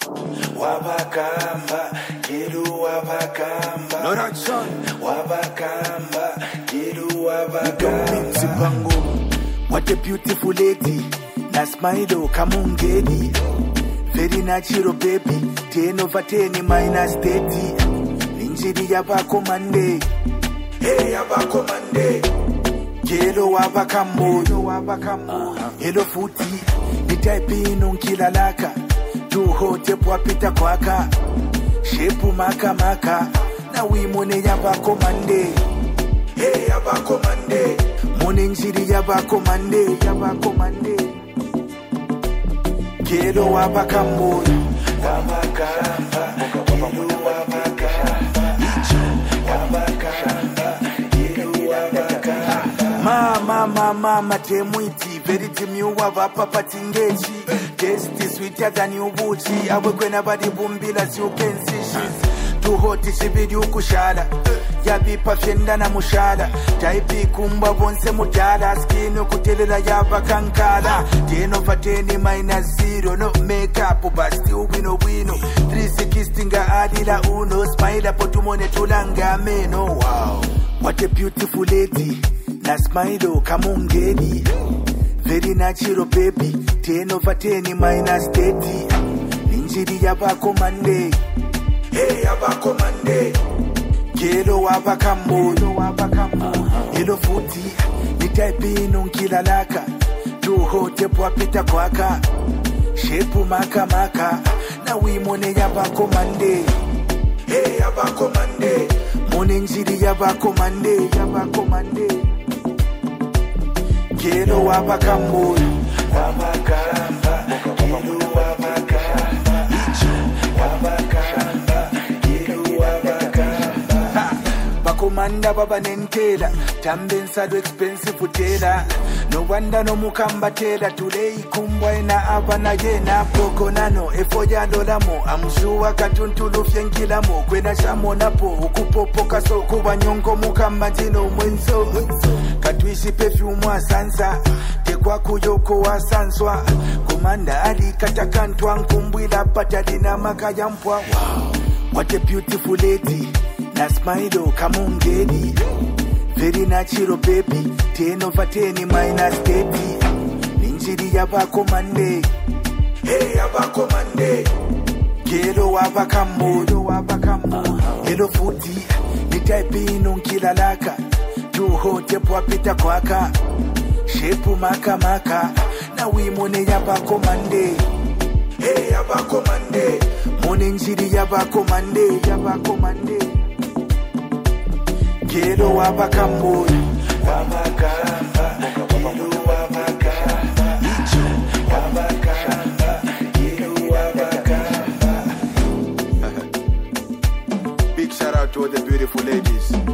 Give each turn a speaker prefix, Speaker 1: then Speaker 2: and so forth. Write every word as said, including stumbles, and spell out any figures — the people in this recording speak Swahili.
Speaker 1: Wabakamba, Kiru Wabakamba.
Speaker 2: No that son.
Speaker 1: Wabakamba, Kiru Wabakamba.
Speaker 2: Zipango. What a beautiful lady. Na smile kamungedi. Very natural baby. ten over ten minus thirty. Ninjiri yabako mande.
Speaker 1: Hey yabako mande.
Speaker 2: Kelo wabakambo. Hello futi. Nitaipi nunkilalaka. Tuhote pwapita kwaka. Shepu maka maka. Na wimone yabako mande.
Speaker 1: Hey yabako mande.
Speaker 2: Mone njiri yabako mande. Yabako mande. Kelo wabakambo.
Speaker 1: Wabakamba. Kiru Wabakamba. Wabakamba. Kiru Wabakamba.
Speaker 2: Mama mama matemuiti. Very timu wabapa patingechi. Taste is sweeter than you buchi. Awe kwena badi bumbila si upensi. Tu hoti shibidi ukushala. Yabi pafyenda na mushada. Taipi kumba bonse mutala. Skino kutelela yaba kankala. ten over ten minus zero. No makeup basti ubino wino. three sixty nga adila uno. Smile potumone tulanga meno. Wow. What a beautiful lady. Na smile kamungedi. Very natural baby. ten over ten minus thirty. Ninjiri yabako mande.
Speaker 1: Hey yabako mande.
Speaker 2: Kelo wabakambo. Hello futi. Nitaipi nunkilalaka. Tuhote pwapita kwaka. Shepu maka maka. Na wimone yabako mande.
Speaker 1: Hey yabako mande.
Speaker 2: Mone njiri yabako mande. Yabako mande. Kelo wabakambo.
Speaker 1: Wabakamba. Kiru Wabakamba. Wabakamba. Kiru Wabakamba.
Speaker 2: Bakomanda baba nentela. Tambensa do expensive utela. No wanda no mukamba tela. Tulei kumbwa ena abana yena. Poko nano efoya dolamo. Amshuwa katuntulu fyenkilamo. Kwena shamo napo. Ukupopo kaso kuba nyongo mukamba jino mwenso. Katwishi perfume wa sansa. Tekwa kuyoko wa sanswa. Komanda ali katakantwa. Nkumbwila patali na makaya mpwa. Wow. What a beautiful lady. Na smile kamungedi. Very natural baby. ten over ten minus thirty. Ninjiri yabako mande.
Speaker 1: Hey yabako mande.
Speaker 2: Kelo wabakambo. Hello futi. Nitaipi nunkilalaka. Tuhote pwapita kwaka. Shepu maka maka. Na wimone yabako mande.
Speaker 1: Hey yabako mande.
Speaker 2: Mone njiri yabako mande. Yabako mande. Kelo wabakambo.
Speaker 1: Wabakamba. Kiru Wabakamba. Wabakamba. Kiru Wabakamba.
Speaker 2: Big shout out to all the beautiful ladies.